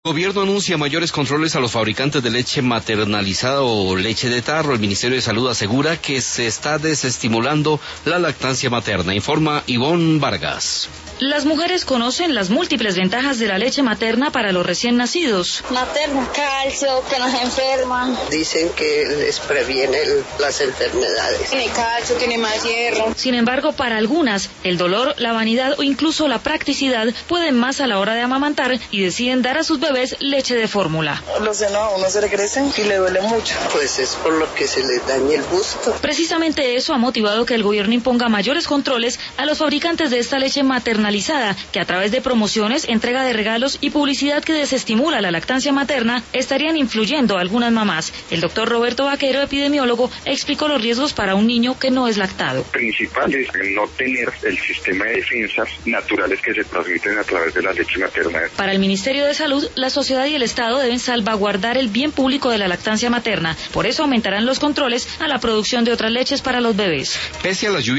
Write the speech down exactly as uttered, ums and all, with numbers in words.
El gobierno anuncia mayores controles a los fabricantes de leche maternalizada o leche de tarro. El Ministerio de Salud asegura que se está desestimulando la lactancia materna, informa Ivonne Vargas. Las mujeres conocen las múltiples ventajas de la leche materna para los recién nacidos. Materna, calcio, que nos enferman. Dicen que les previene el, las enfermedades. Tiene calcio, tiene más hierro. Sin embargo, para algunas, el dolor, la vanidad o incluso la practicidad pueden más a la hora de amamantar y deciden dar a sus bebés leche de fórmula. Los senos a uno se le crecen y le duele mucho. Pues es por lo que se les daña el busto. Precisamente eso ha motivado que el gobierno imponga mayores controles a los fabricantes de esta leche maternalizada, que a través de promociones, entrega de regalos y publicidad que desestimula la lactancia materna, estarían influyendo a algunas mamás. El doctor Roberto Vaquero, epidemiólogo, explicó los riesgos para un niño que no es lactado. Principal es no tener el sistema de defensas naturales que se transmiten a través de la leche materna. Para el Ministerio de Salud, la sociedad y el Estado deben salvaguardar el bien público de la lactancia materna. Por eso aumentarán los controles a la producción de otras leches para los bebés. Pese a las lluvias